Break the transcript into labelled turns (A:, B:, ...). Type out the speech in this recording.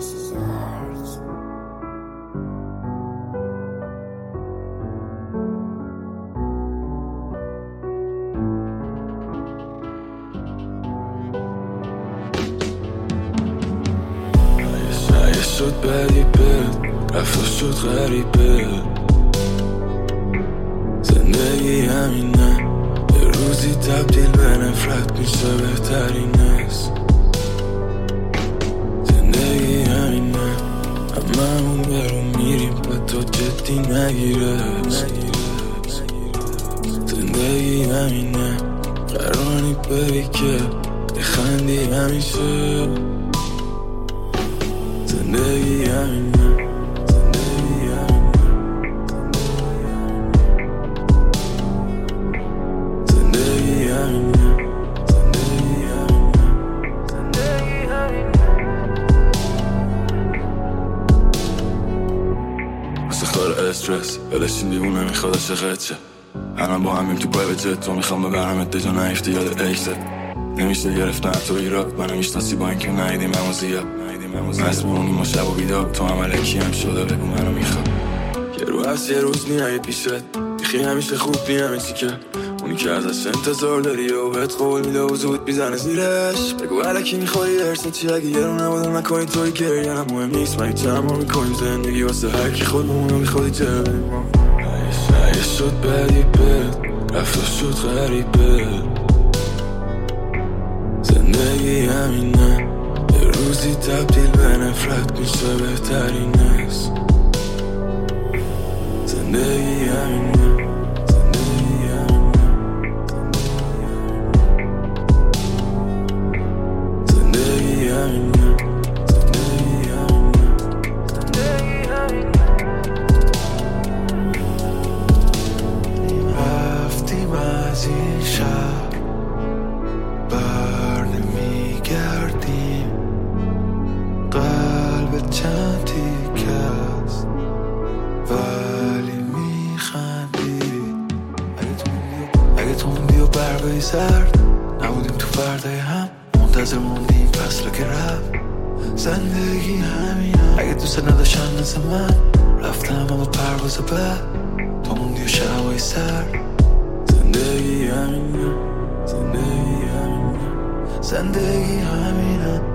A: شد بدیبه رفت شد غریبه زندگی همینه یه روزی تبدیل به نفرت میشه بهترین است زندگی همینه هممون برون میریم و تو جدی نگیره زندگی همینه قرانی ببی که بخندی همیشه زندگی همینه زندگی همینه زندگی همینه زندگی همینه واسه خار استرس ولشین دیوونه میخواد عشقت شه الان با همیم تو پرایوت جت تو میخوام ببرمت دجا نیفتی یاد ایست نمیشه گرفتن تو ایراد منو میشناسی با اینکه ندیدیم همو زیاد مسمونیم و شب و بیدار تو هم علکی هم شده بگو منو میخواد یه رو هست یه روز نیایی پیشت بیخی همیشه خوب نی همه چی که اونی که ازش انتظار داری و بهت قول میده و زود میزنه زیرش بگو علکی میخوری درست چی اگه یه رو نباده نکنی توی گریه هم مهم نیست من چه هم میکنیم زندگی واسه هرکی خودمونو میخوادی چه یه شد بدیبه رفت شد غریبه زندگی همینه یه روزی تبدیل به نفرت میشه بهترین است زندگی همینه زندگی همینه زندگی همینه زندگی همینه زندگی همینه
B: رفتیم از این شهر بر نمیگردیم قلب چند تیکه است ولی میخندی اگه تو موندی و برگای زرد نبودیم تو فردای هم منتظر موندیم فصل که رفت زندگی همینه اگه دوست نداشتن مثل من رفتم اما پرواز بعد تو موندی و شبای سرد
A: زندگی همینه زندگی همینه
B: زندگی همینه